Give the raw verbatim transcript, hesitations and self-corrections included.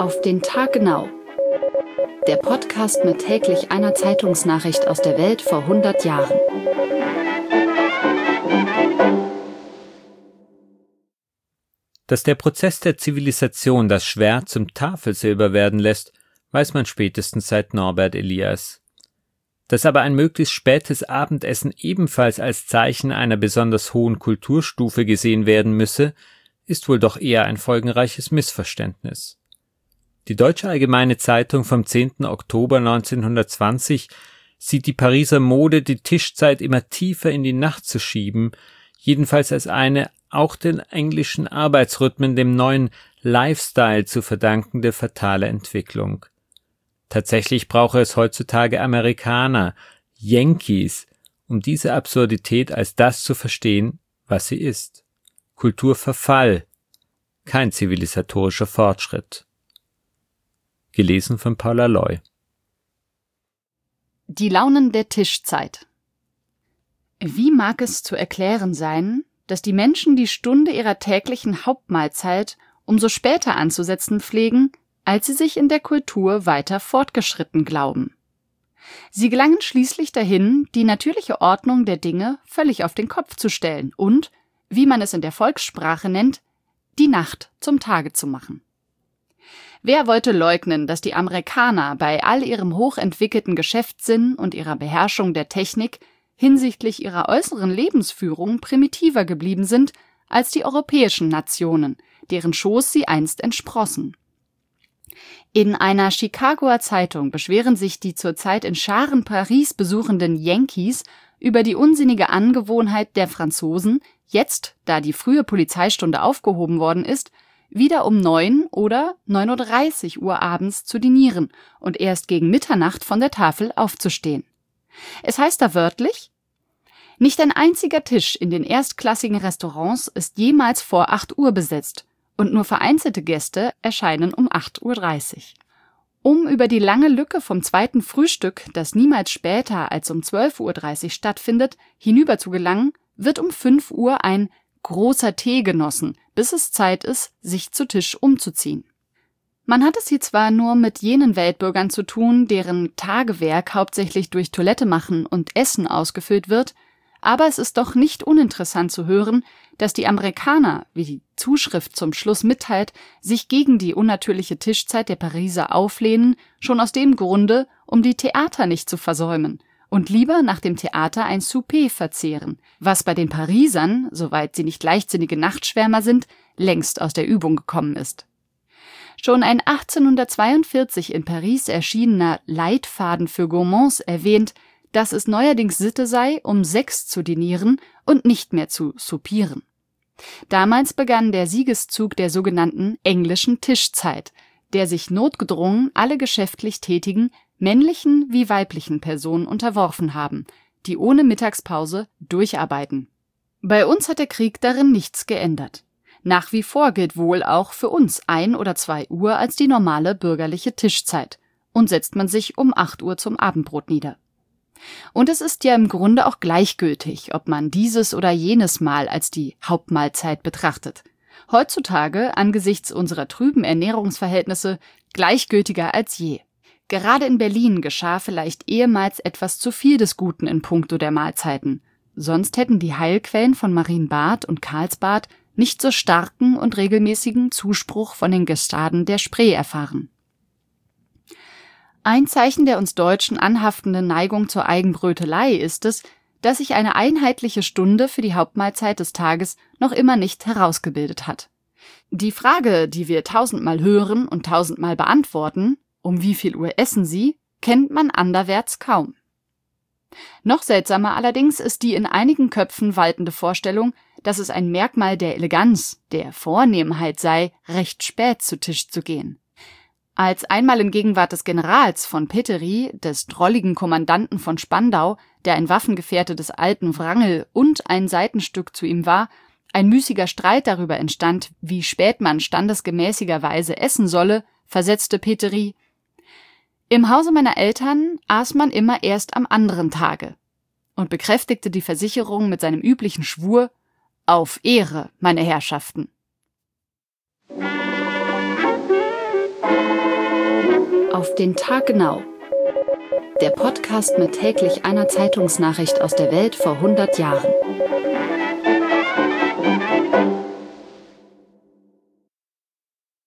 Auf den Tag genau. Der Podcast mit täglich einer Zeitungsnachricht aus der Welt vor hundert Jahren. Dass der Prozess der Zivilisation das Schwert zum Tafelsilber werden lässt, weiß man spätestens seit Norbert Elias. Dass aber ein möglichst spätes Abendessen ebenfalls als Zeichen einer besonders hohen Kulturstufe gesehen werden müsse, ist wohl doch eher ein folgenreiches Missverständnis. Die Deutsche Allgemeine Zeitung vom zehnten Oktober neunzehnhundertzwanzig sieht die Pariser Mode, die Tischzeit immer tiefer in die Nacht zu schieben, jedenfalls als eine auch den englischen Arbeitsrhythmen, dem neuen Lifestyle zu verdankende fatale Entwicklung. Tatsächlich brauche es heutzutage Amerikaner, Yankees, um diese Absurdität als das zu verstehen, was sie ist. Kulturverfall, kein zivilisatorischer Fortschritt. Gelesen von Paula Loy. Die Launen der Tischzeit. Wie mag es zu erklären sein, dass die Menschen die Stunde ihrer täglichen Hauptmahlzeit umso später anzusetzen pflegen, als sie sich in der Kultur weiter fortgeschritten glauben? Sie gelangen schließlich dahin, die natürliche Ordnung der Dinge völlig auf den Kopf zu stellen und, wie man es in der Volkssprache nennt, die Nacht zum Tage zu machen. Wer wollte leugnen, dass die Amerikaner bei all ihrem hochentwickelten Geschäftssinn und ihrer Beherrschung der Technik hinsichtlich ihrer äußeren Lebensführung primitiver geblieben sind als die europäischen Nationen, deren Schoß sie einst entsprossen? In einer Chicagoer Zeitung beschweren sich die zurzeit in Scharen Paris besuchenden Yankees über die unsinnige Angewohnheit der Franzosen, jetzt, da die frühe Polizeistunde aufgehoben worden ist, wieder um neun oder neun Uhr dreißig Uhr abends zu dinieren und erst gegen Mitternacht von der Tafel aufzustehen. Es heißt da wörtlich: Nicht ein einziger Tisch in den erstklassigen Restaurants ist jemals vor acht Uhr besetzt und nur vereinzelte Gäste erscheinen um acht Uhr dreißig. Um über die lange Lücke vom zweiten Frühstück, das niemals später als um zwölf Uhr dreißig stattfindet, hinüber zu gelangen, wird um fünf Uhr ein großer Tee genossen, bis es Zeit ist, sich zu Tisch umzuziehen. Man hat es hier zwar nur mit jenen Weltbürgern zu tun, deren Tagewerk hauptsächlich durch Toilette machen und Essen ausgefüllt wird, aber es ist doch nicht uninteressant zu hören, dass die Amerikaner, wie die Zuschrift zum Schluss mitteilt, sich gegen die unnatürliche Tischzeit der Pariser auflehnen, schon aus dem Grunde, um die Theater nicht zu versäumen und lieber nach dem Theater ein Souper verzehren, was bei den Parisern, soweit sie nicht leichtsinnige Nachtschwärmer sind, längst aus der Übung gekommen ist. Schon ein achtzehnhundertzweiundvierzig in Paris erschienener Leitfaden für Gourmands erwähnt, dass es neuerdings Sitte sei, um sechs zu dinieren und nicht mehr zu soupieren. Damals begann der Siegeszug der sogenannten englischen Tischzeit, der sich notgedrungen alle geschäftlich tätigen, männlichen wie weiblichen Personen unterworfen haben, die ohne Mittagspause durcharbeiten. Bei uns hat der Krieg darin nichts geändert. Nach wie vor gilt wohl auch für uns ein oder zwei Uhr als die normale bürgerliche Tischzeit und setzt man sich um acht Uhr zum Abendbrot nieder. Und es ist ja im Grunde auch gleichgültig, ob man dieses oder jenes Mal als die Hauptmahlzeit betrachtet. Heutzutage, angesichts unserer trüben Ernährungsverhältnisse, gleichgültiger als je. Gerade in Berlin geschah vielleicht ehemals etwas zu viel des Guten in puncto der Mahlzeiten. Sonst hätten die Heilquellen von Marienbad und Karlsbad nicht so starken und regelmäßigen Zuspruch von den Gestaden der Spree erfahren. Ein Zeichen der uns Deutschen anhaftenden Neigung zur Eigenbrötelei ist es, dass sich eine einheitliche Stunde für die Hauptmahlzeit des Tages noch immer nicht herausgebildet hat. Die Frage, die wir tausendmal hören und tausendmal beantworten, um wie viel Uhr essen Sie, kennt man anderwärts kaum. Noch seltsamer allerdings ist die in einigen Köpfen waltende Vorstellung, dass es ein Merkmal der Eleganz, der Vornehmheit sei, recht spät zu Tisch zu gehen. Als einmal in Gegenwart des Generals von Petery, des drolligen Kommandanten von Spandau, der ein Waffengefährte des alten Wrangel und ein Seitenstück zu ihm war, ein müßiger Streit darüber entstand, wie spät man standesgemäßigerweise essen solle, versetzte Petery: Im Hause meiner Eltern aß man immer erst am anderen Tage, und bekräftigte die Versicherung mit seinem üblichen Schwur: Auf Ehre, meine Herrschaften. Auf den Tag genau. Der Podcast mit täglich einer Zeitungsnachricht aus der Welt vor hundert Jahren.